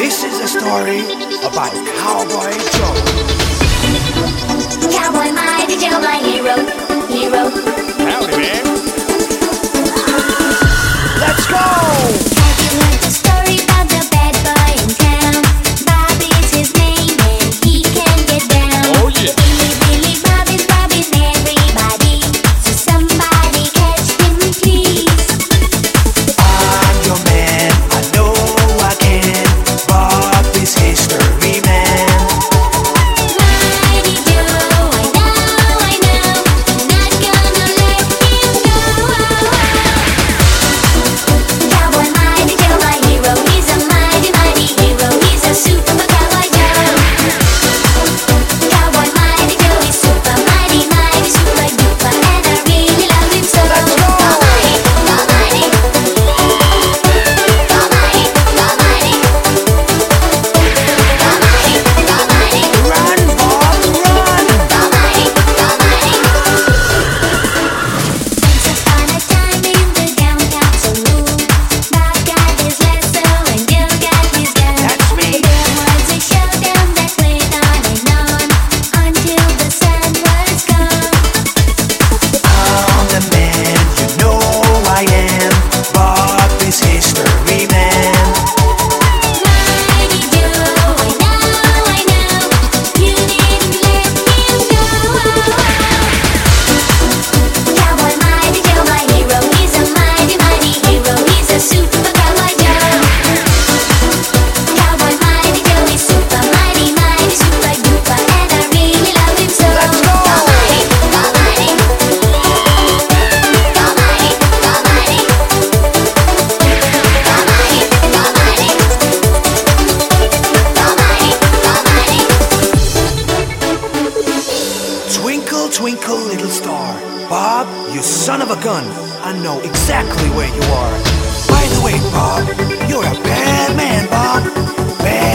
This is a story about Cowboy Joe. Cowboy Mighty Joe, my hero, hero. Howdy, man. Let's go! Have you heard the story about the bad boy in town? Bob is his name and he can get down. Oh, yeah. Billy, Billy, Bob is robbing everybody. So somebody catch him, please. I'm your man, I know I can. Bob is history man. Mighty Joe, I know, not gonna let him go. Cowboy Mighty Joe, my hero, he's a mighty, mighty hero. He's a super Cowboy Joe. Cowboy Mighty Joe is super mighty, mighty, super duper, and I really love him so. Let's go! Go mighty, go mighty, go mighty, go mighty, go mighty, go mighty. Run, Bob, run! Go mighty, go mighty. Once upon a time in the downtown saloon, Bob got his lasso and Joe got his gun. That's me. There was a showdown that went on and on until the sun was gone. I'm the man, you know I am. Bob is history man. Mighty Joe, I know, you didn't let him go. Cowboy Mighty Joe, my hero, he's a mighty, mighty hero. He's a super Cowboy Joe. Cowboy Mighty Joe is super mighty, mighty, super duper, and I really love him so. Let's go! Go mighty, go mighty, go mighty, go mighty, go mighty, go mighty, go mighty, go mighty. Twinkle, twinkle, little star. Bob, you son of a gun. I know exactly where you are. By the way, Bob, you're a bad man, Bob. Bad